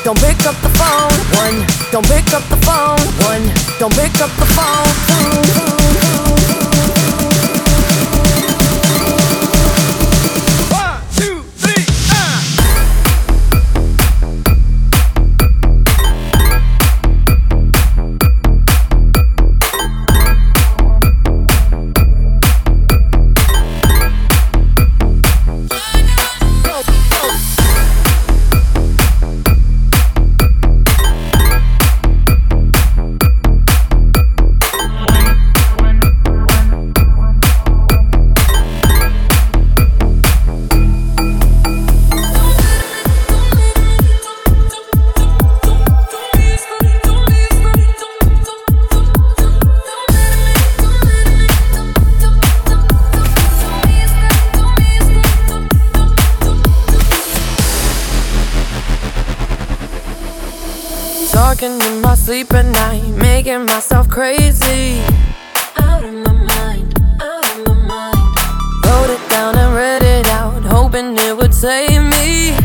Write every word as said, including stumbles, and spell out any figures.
don't pick up the phone. One, don't pick up the phone. One, don't pick up the phone. Talking in my sleep at night, making myself crazy. Out of my mind, out of my mind. Wrote it down and read it out, hoping it would save me.